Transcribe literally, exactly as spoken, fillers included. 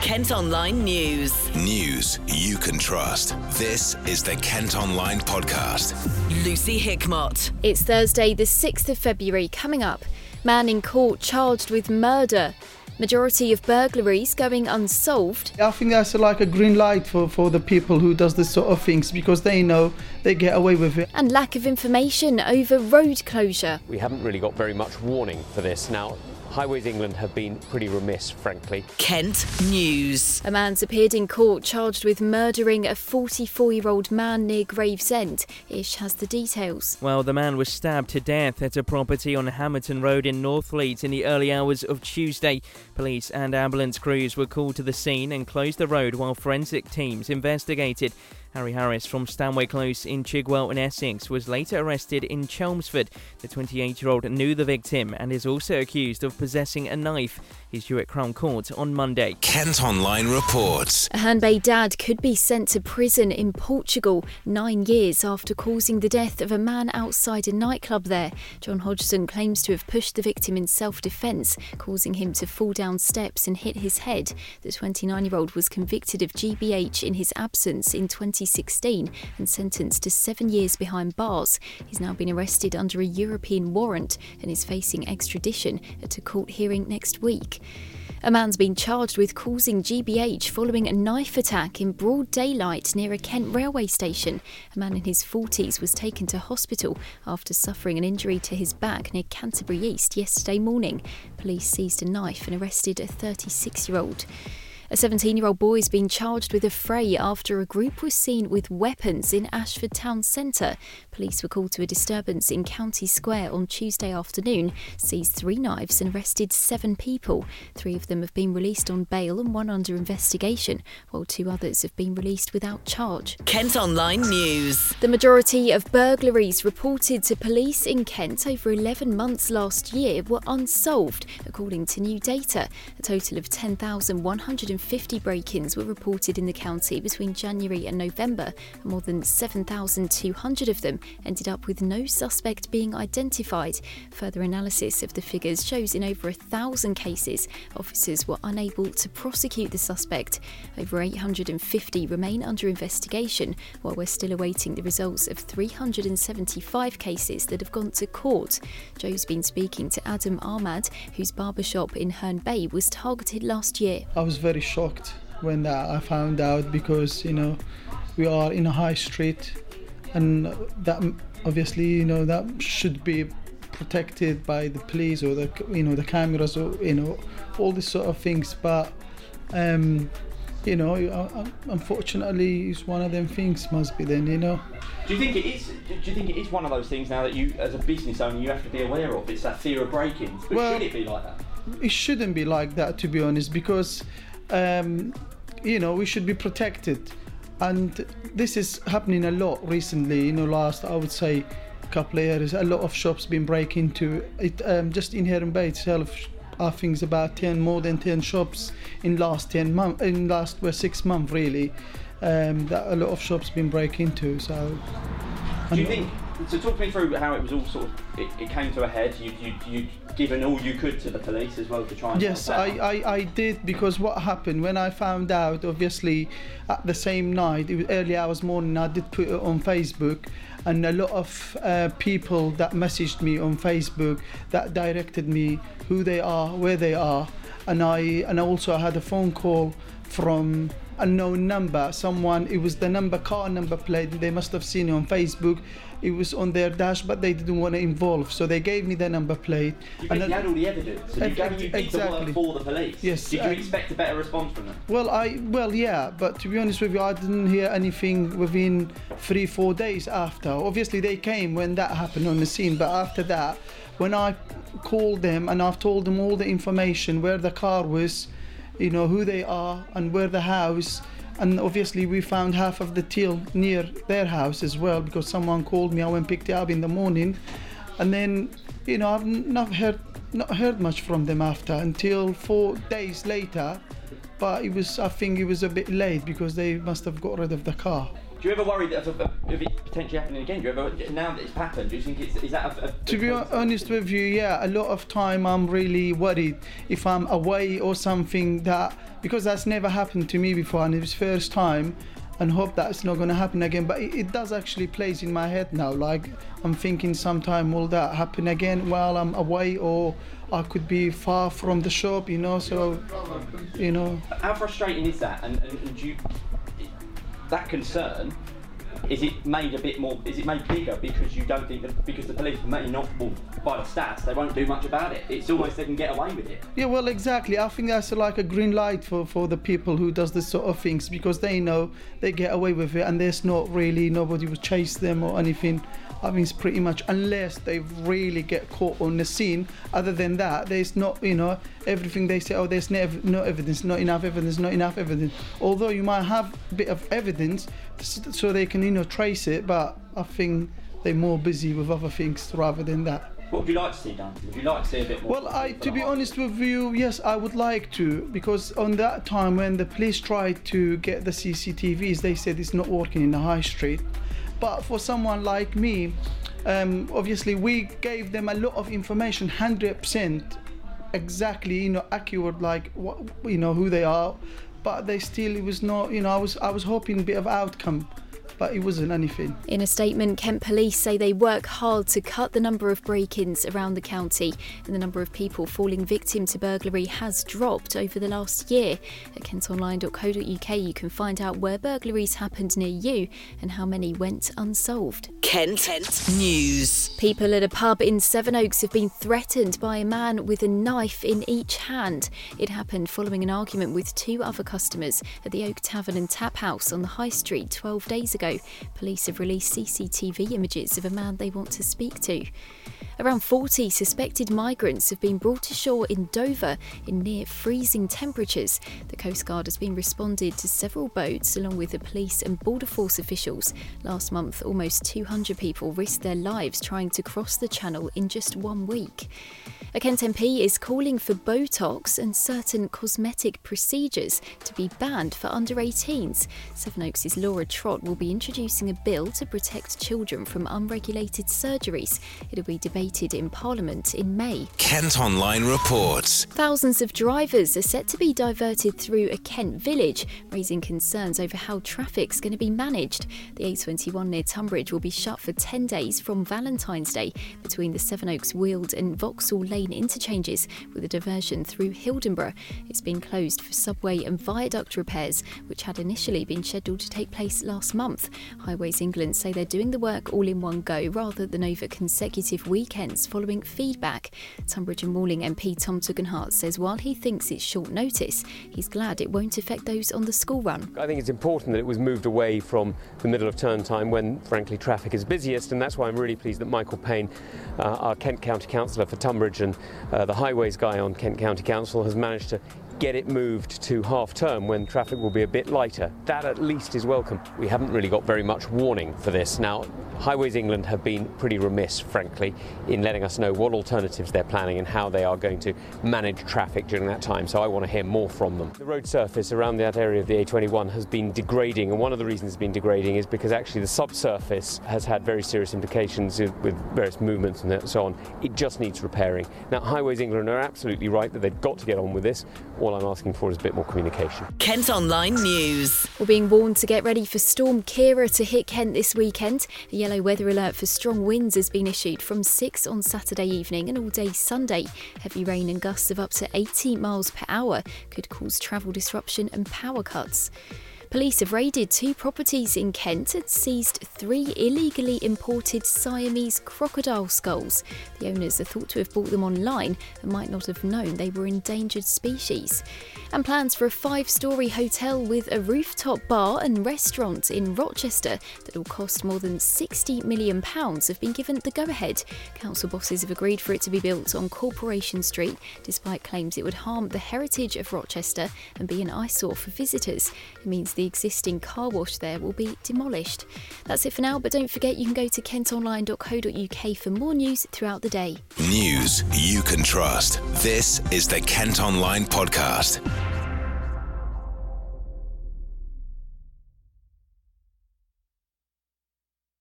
Kent Online News. News you can trust. This is the Kent Online Podcast. Lucy Hickmott. It's Thursday, the sixth of February. Coming up, man in court charged with murder. Majority of burglaries going unsolved. I think that's like a green light for, for the people who does this sort of things, because they know they get away with it. And lack of information over road closure. We haven't really got very much warning for this. Now, Highways England have been pretty remiss, frankly. Kent News. A man's appeared in court charged with murdering a forty-four-year-old man near Gravesend. Ish has the details. Well, the man was stabbed to death at a property on Hamerton Road in Northfleet in the early hours of Tuesday. Police and ambulance crews were called to the scene and closed the road while forensic teams investigated. Harry Harris from Stanway Close in Chigwell in Essex was later arrested in Chelmsford. The twenty-eight-year-old knew the victim and is also accused of possessing a knife. He's due at Crown Court on Monday. Kent Online reports. A Hanbay dad could be sent to prison in Portugal nine years after causing the death of a man outside a nightclub there. John Hodgson claims to have pushed the victim in self-defence, causing him to fall down steps and hit his head. The twenty-nine-year-old was convicted of G B H in his absence in twenty sixteen and sentenced to seven years behind bars. He's now been arrested under a European warrant and is facing extradition at a court hearing next week. A man's been charged with causing G B H following a knife attack in broad daylight near a Kent railway station. A man in his forties was taken to hospital after suffering an injury to his back near Canterbury East yesterday morning. Police seized a knife and arrested a thirty-six-year-old. A seventeen-year-old boy has been charged with a fray after a group was seen with weapons in Ashford Town Centre. Police were called to a disturbance in County Square on Tuesday afternoon, seized three knives and arrested seven people. Three of them have been released on bail and one under investigation, while two others have been released without charge. Kent Online News. The majority of burglaries reported to police in Kent over eleven months last year were unsolved, according to new data. A total of ten thousand one hundred fifty break-ins were reported in the county between January and November, and more than seven thousand two hundred of them ended up with no suspect being identified. Further analysis of the figures shows in over a thousand cases, officers were unable to prosecute the suspect. Over eight hundred fifty remain under investigation, while we're still awaiting the results of three hundred seventy-five cases that have gone to court. Joe's been speaking to Adam Ahmad, whose barbershop in Herne Bay was targeted last year. I was very shocked when that I found out, because, you know, we are in a high street, and that obviously, you know, that should be protected by the police or the, you know, the cameras, or, you know, all these sort of things. But um you know, unfortunately, it's one of them things. Must be then, you know. Do you think it is? Do you think it is one of those things now that you, as a business owner, you have to be aware of? It's that fear of break-ins. But well, should it be like that? It shouldn't be like that, to be honest, because um, you know, we should be protected, and this is happening a lot recently. You know, last I would say couple of years, a lot of shops been break into it. Um, just in Herne Bay itself, I think it's about ten, more than ten shops in last ten months, in last well, six months really. Um, that a lot of shops been break into. So, do you think? So talk me through how it was all sort of. It, it came to a head. You you you given all you could to the police as well to try and. Yes, I, I I did, because what happened when I found out, obviously, at the same night, it was early hours morning. I did put it on Facebook, and a lot of uh, people that messaged me on Facebook that directed me who they are, where they are, and I and also I had a phone call from unknown number. Someone, it was the number, car number plate. They must have seen it on Facebook. It was on their dash, but they didn't want to involve, so they gave me the number plate. You and had all the evidence, and you, gave, you did exactly. the work for the police. Yes. Did you uh, expect a better response from them? Well, I well yeah, but to be honest with you, I didn't hear anything within three, four days after. Obviously, they came when that happened on the scene, but after that, when I called them and I've told them all the information, where the car was, you know, who they are, and where the house. And obviously we found half of the till near their house as well, because someone called me. I went and picked it up in the morning, and then, you know, I've not heard not heard much from them after until four days later. but it was, I think it was a bit late because they must have got rid of the car. Do you ever worry that of, of, of it potentially happening again? Do you ever, now that it's happened, do you think it's, is that a, a To be honest with you, yeah, a lot of time I'm really worried if I'm away or something, that because that's never happened to me before and it was first time, and hope that it's not going to happen again. But it, it does actually plays in my head now. Like I'm thinking sometime will that happen again while I'm away, or I could be far from the shop, you know. So, you know. How frustrating is that? And, and, and do you, that concern, is it made a bit more? Is it made bigger because you don't think that because the police may not, well, by the stats, they won't do much about it. It's almost they can get away with it. Yeah, well, exactly. I think that's like a green light for, for the people who does this sort of things, because they know they get away with it and there's not really nobody will chase them or anything. I mean, it's pretty much unless they really get caught on the scene. Other than that, there's not, you know, everything they say, oh, there's no, no evidence, not enough evidence, not enough evidence. Although you might have a bit of evidence so they can, you know, trace it, but I think they're more busy with other things rather than that. What would you like to see done? Would you like to see a bit more? Well, I, to be honest with you, yes, I would like to, because on that time when the police tried to get the C C T Vs, they said it's not working in the high street. But for someone like me, um, obviously we gave them a lot of information, one hundred percent exactly, you know, accurate, like what, you know, who they are. But they still, it was not, you know, I was I was hoping a bit of outcome, but it wasn't anything. In a statement, Kent Police say they work hard to cut the number of break-ins around the county, and the number of people falling victim to burglary has dropped over the last year. At kent online dot co dot uk you can find out where burglaries happened near you and how many went unsolved. Kent, Kent News. People at a pub in Sevenoaks have been threatened by a man with a knife in each hand. It happened following an argument with two other customers at the Oak Tavern and Tap House on the High Street twelve days ago. Police have released C C T V images of a man they want to speak to. Around forty suspected migrants have been brought ashore in Dover in near freezing temperatures. The Coast Guard has been responded to several boats along with the police and Border Force officials. Last month, almost two hundred people risked their lives trying to cross the channel in just one week. A Kent M P is calling for Botox and certain cosmetic procedures to be banned for under eighteens. Sevenoaks' Laura Trott will be introducing a bill to protect children from unregulated surgeries. It'll be debated in Parliament in May. Kent Online reports. Thousands of drivers are set to be diverted through a Kent village, raising concerns over how traffic's going to be managed. The A twenty-one near Tunbridge will be shut for ten days from Valentine's Day between the Sevenoaks, Weald and Vauxhall Lane interchanges, with a diversion through Hildenborough. It's been closed for subway and viaduct repairs, which had initially been scheduled to take place last month. Highways England say they're doing the work all in one go rather than over consecutive weekends following feedback. Tunbridge and Malling M P Tom Tugendhat says while he thinks it's short notice, he's glad it won't affect those on the school run. I think it's important that it was moved away from the middle of term time when, frankly, traffic is busiest, and that's why I'm really pleased that Michael Payne, uh, our Kent County Councillor for Tunbridge and uh, the Highways guy on Kent County Council, has managed to get it moved to half term when traffic will be a bit lighter. That at least is welcome. We haven't really got very much warning for this. Now, Highways England have been pretty remiss, frankly, in letting us know what alternatives they're planning and how they are going to manage traffic during that time, so I want to hear more from them. The road surface around that area of the A twenty-one has been degrading, and one of the reasons it's been degrading is because actually the subsurface has had very serious implications with various movements and so on. It just needs repairing. Now, Highways England are absolutely right that they've got to get on with this. All I'm asking for is a bit more communication. Kent Online News. We're being warned to get ready for Storm Kira to hit Kent this weekend. A yellow weather alert for strong winds has been issued from six on Saturday evening and all day Sunday. Heavy rain and gusts of up to eighty miles per hour could cause travel disruption and power cuts. Police have raided two properties in Kent and seized three illegally imported Siamese crocodile skulls. The owners are thought to have bought them online and might not have known they were endangered species. And plans for a five-storey hotel with a rooftop bar and restaurant in Rochester that will cost more than sixty million pounds have been given the go-ahead. Council bosses have agreed for it to be built on Corporation Street, despite claims it would harm the heritage of Rochester and be an eyesore for visitors. It means the The existing car wash there will be demolished. That's it for now, but don't forget you can go to kent online dot co dot uk for more news throughout the day. News you can trust. This is the Kent Online Podcast.